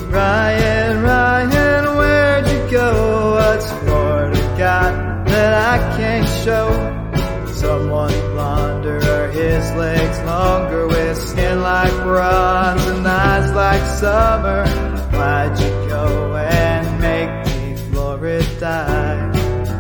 Ryan, Ryan, where'd you go? What's more to God that I can't show? Someone blonder, are his legs longer, with skin like bronze and eyes like summer? Why'd you go and make me Florida?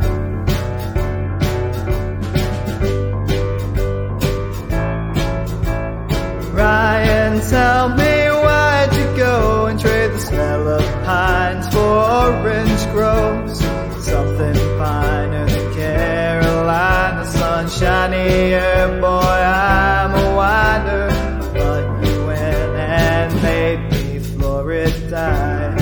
Ryan, tell me, why'd you go and trade the smell of pines for orange groves? Something finer than Carolina, sunshinier, boy, I'm a whiner. But you went and made me Florida.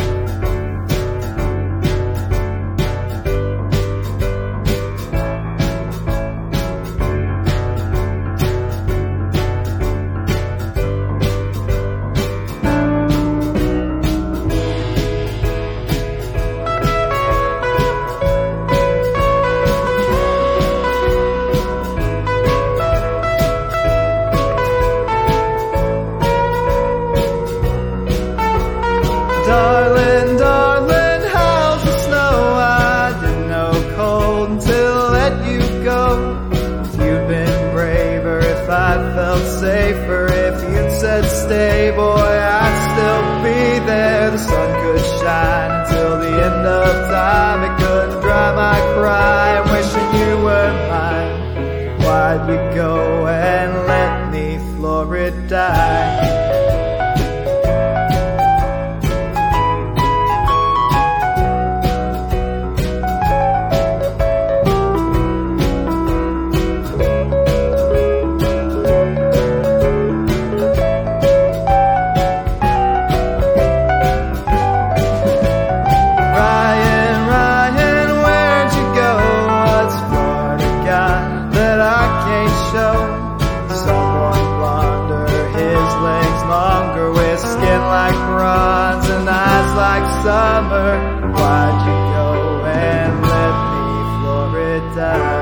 Darling, darling, how's the snow? I didn't know cold until I let you go. If you'd been braver, if I'd felt safer, if you'd said stay, boy, I'd still be there. The sun could shine until the end of time. It couldn't dry my cry. I'm wishing you were mine. Why'd you go and let me Florida? Someone blonder, his legs longer, with skin like bronze and eyes like summer. Why'd you go and let me Florida?